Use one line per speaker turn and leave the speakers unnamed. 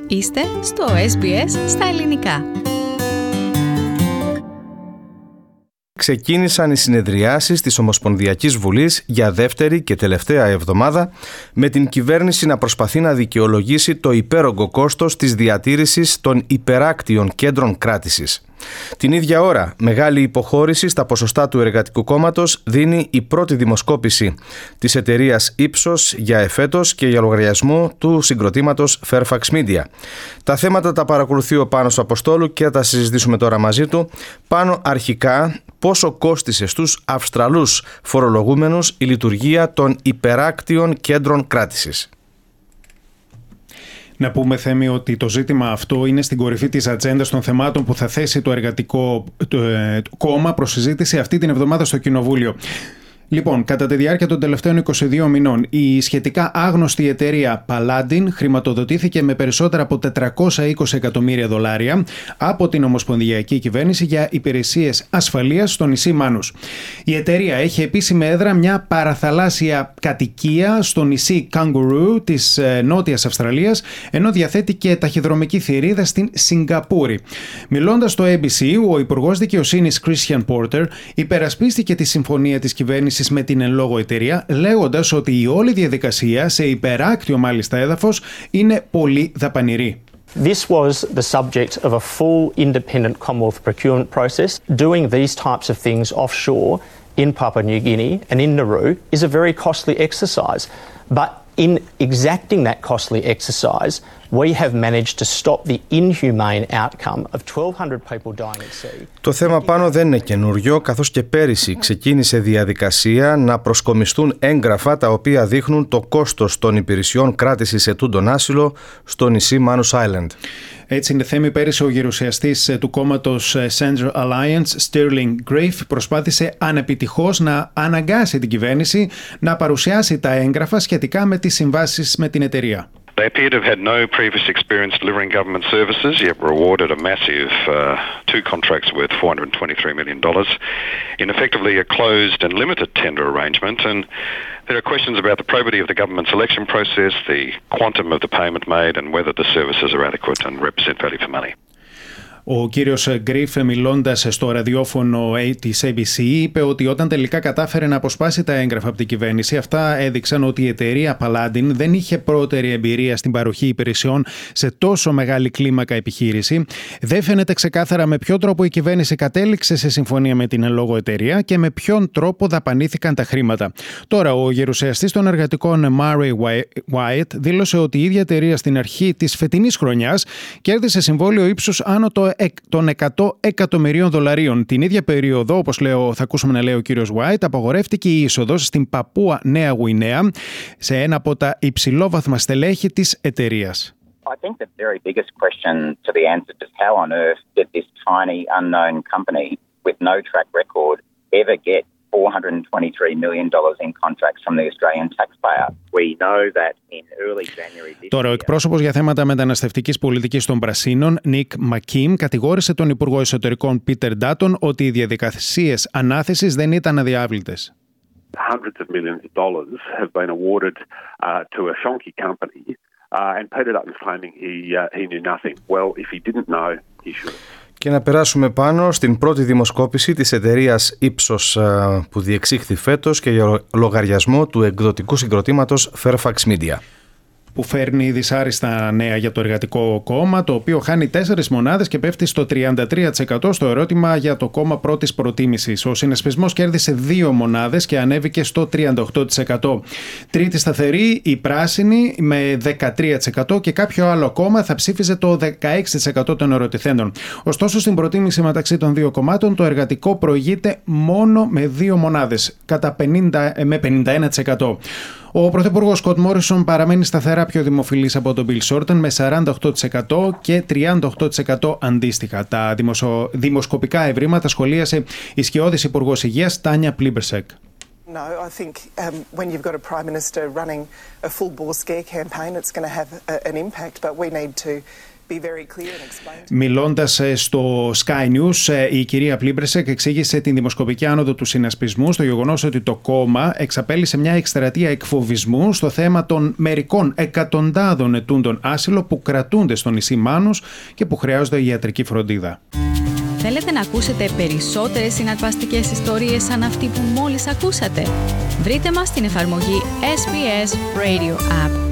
Είστε στο SBS στα ελληνικά.
Ξεκίνησαν οι συνεδριάσεις της Ομοσπονδιακής Βουλής για δεύτερη και τελευταία εβδομάδα, με την κυβέρνηση να προσπαθεί να δικαιολογήσει το υπέρογκο κόστος της διατήρησης των υπεράκτιων κέντρων κράτησης. Την ίδια ώρα, μεγάλη υποχώρηση στα ποσοστά του Εργατικού Κόμματος δίνει η πρώτη δημοσκόπηση της εταιρείας Ipsos για εφέτος και για λογαριασμό του συγκροτήματος Fairfax Media. Τα θέματα τα παρακολουθεί ο Πάνος Αποστόλου και θα τα συζητήσουμε τώρα μαζί του. Πάνο, αρχικά, πόσο κόστισε στους Αυστραλούς φορολογούμενους η λειτουργία των υπεράκτιων κέντρων κράτησης?
Να πούμε, Θέμη, ότι το ζήτημα αυτό είναι στην κορυφή της ατζέντας των θεμάτων που θα θέσει το Εργατικό Κόμμα προς συζήτηση αυτή την εβδομάδα στο Κοινοβούλιο. Λοιπόν, κατά τη διάρκεια των τελευταίων 22 μηνών, η σχετικά άγνωστη εταιρεία Paladin χρηματοδοτήθηκε με περισσότερα από $420 εκατομμύρια από την Ομοσπονδιακή Κυβέρνηση για υπηρεσίες ασφαλείας στο νησί Μάνους. Η εταιρεία έχει επίσημη έδρα μια παραθαλάσσια κατοικία στο νησί Kangaroo της Νότιας Αυστραλίας, ενώ διαθέτει και ταχυδρομική θηρίδα στην Σιγκαπούρη. Μιλώντας στο ABC, ο Υπουργός Δικαιοσύνης Christian Porter υπερασπίστηκε τη συμφωνία της κυβέρνησης με την εν λόγω εταιρεία, λέγοντας ότι η όλη διαδικασία σε υπεράκτιο μάλιστα έδαφος είναι πολύ δαπανηρή.
This was the subject of a full independent Commonwealth procurement process. Doing these types of things offshore in Papua New Guinea and in Nauru is a very costly exercise. But in exacting that costly exercise, we have managed to stop the inhumane outcome of 1,200 people dying at sea.
Το θέμα πάνω δεν είναι καινούριο, καθώς και πέρυσι ξεκίνησε διαδικασία να προσκομιστούν έγγραφα τα οποία δείχνουν το κόστος των υπηρεσιών κράτησης ετούντων άσυλο στο νησί Manus Island.
Έτσι είναι, Θέμη, πέρυσι ο γερουσιαστής του κόμματος Centre Alliance, Sterling Griff, προσπάθησε ανεπιτυχώς να αναγκάσει την κυβέρνηση να παρουσιάσει τα έγγραφα σχετικά με τις συμβάσεις με την εταιρεία.
They appear to have had no previous experience delivering government services, yet were awarded a massive two contracts worth $423 million in effectively a closed and limited tender arrangement. And there are questions about the probity of the government selection process, the quantum of the payment made, and whether the services are adequate and represent value for money.
Ο κύριος Γκριφ, μιλώντας στο ραδιόφωνο της ABC, είπε ότι όταν τελικά κατάφερε να αποσπάσει τα έγγραφα από την κυβέρνηση, αυτά έδειξαν ότι η εταιρεία Paladin δεν είχε πρώτερη εμπειρία στην παροχή υπηρεσιών σε τόσο μεγάλη κλίμακα επιχείρηση. Δεν φαίνεται ξεκάθαρα με ποιο τρόπο η κυβέρνηση κατέληξε σε συμφωνία με την εν λόγω εταιρεία και με ποιον τρόπο δαπανήθηκαν τα χρήματα. Τώρα, ο γερουσιαστής των εργατικών Murray Wyatt δήλωσε ότι η ίδια εταιρεία στην αρχή της φετινής χρονιάς κέρδισε συμβόλαιο ύψους άνω των $100 εκατομμυρίων. Την ίδια περίοδο, όπως θα ακούσουμε να λέει ο κύριος White, απαγορεύτηκε η είσοδος στην Παπούα Νέα Γουινέα σε ένα από τα υψηλόβαθμα στελέχη της εταιρείας.
I think the very biggest question to be answered is how on earth did this tiny unknown company with no track record ever get $423 million in contracts from the Australian taxpayer. We know that in early January this
Τώρα, ο εκπρόσωπος για θέματα μεταναστευτικής πολιτικής των Πρασίνων, Nick McKim, κατηγόρησε τον Υπουργό Εσωτερικών Peter Dutton ότι οι διαδικασίες ανάθεσης δεν ήταν αδιάβλητες.
Hundreds of millions of dollars have been awarded to a shonky company, and Peter Dutton's claiming he knew nothing. Well, if he didn't know, he should.
Και να περάσουμε πάνω στην πρώτη δημοσκόπηση της εταιρείας Ipsos που διεξήχθη φέτος και για λογαριασμό του εκδοτικού συγκροτήματος Fairfax Media.
Που φέρνει δυσάριστα νέα για το Εργατικό Κόμμα, το οποίο χάνει 4 μονάδες και πέφτει στο 33% στο ερώτημα για το κόμμα πρώτης προτίμησης. Ο συνασπισμός κέρδισε 2 μονάδες και ανέβηκε στο 38%. Τρίτη σταθερή, η Πράσινη με 13% και κάποιο άλλο κόμμα θα ψήφιζε το 16% των ερωτηθέντων. Ωστόσο, στην προτίμηση μεταξύ των 2 κομμάτων, το Εργατικό προηγείται μόνο με 2 μονάδες, με 51%. Ο Πρωθυπουργός Σκοτ Μόρισον παραμένει σταθερά πιο δημοφιλής από τον Bill Shorten με 48% και 38% αντίστοιχα. Τα δημοσκοπικά ευρήματα σχολίασε η σκιώδης Υπουργός Υγείας Τάνια Πλίμπερσεκ.
No, I think when you've got a Prime Minister running a full-bore scare campaign, it's going to have an impact, but we need to
Μιλώντας στο Sky News, η κυρία Πλίμπρεσεκ εξήγησε την δημοσκοπική άνοδο του συνασπισμού στο γεγονός ότι το κόμμα εξαπέλυσε μια εκστρατεία εκφοβισμού στο θέμα των μερικών εκατοντάδων ετούντων άσυλο που κρατούνται στο νησί Μάνους και που χρειάζονται ιατρική φροντίδα.
Θέλετε να ακούσετε περισσότερες συναρπαστικές ιστορίες σαν αυτή που μόλις ακούσατε? Βρείτε μας στην εφαρμογή SBS Radio App.